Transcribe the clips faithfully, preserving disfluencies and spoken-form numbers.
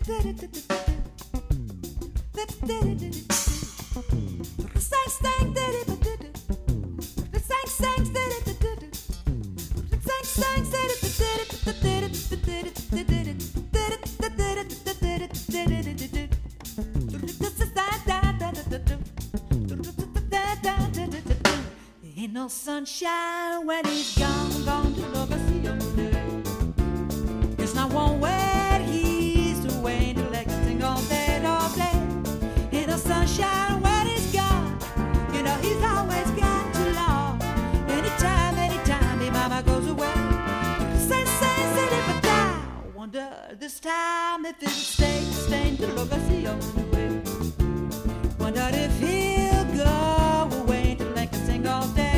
Ain't no sunshine when he's gone, gone to look and see your moon. It's not one word he's away to let you sing all day, all day. Ain't no sunshine when he's gone. You know he's always got too long. Anytime, anytime, the mama goes away. Say, say, say, if I die. Wonder this time if it'll stay, stay to look and see your moon. Wonder if he'll go away to let you sing all day.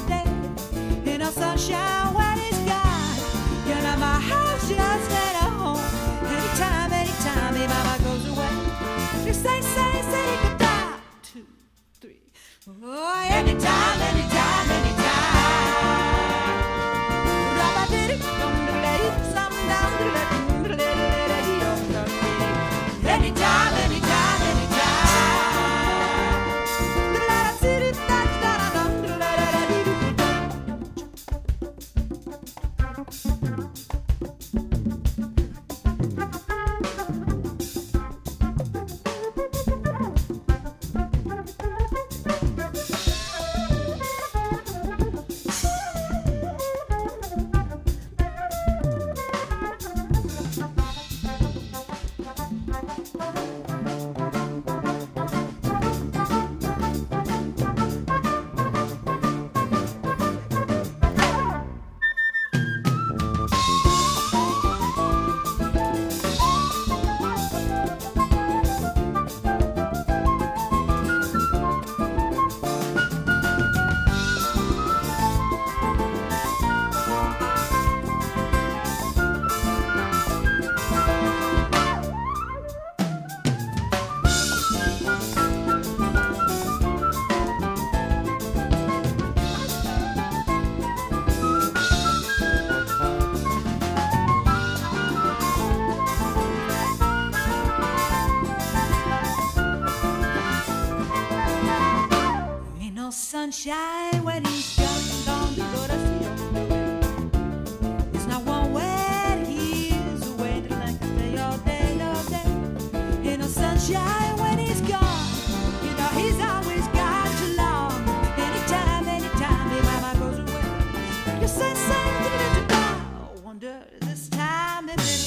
Sunshine when he's gone. You know my house just at home. Anytime, anytime, the mama goes away. Just say, say, say goodbye. Two, three. Oh, anytime, anytime, anytime. Anytime, anytime, anytime. Sunshine when he's gone, gone to go to see him. It's not one word he's away to like a day all day, all day. Ain't no sunshine when he's gone. You know he's always got too long. Anytime, anytime, the mama goes away. You say, say, I wonder this time if it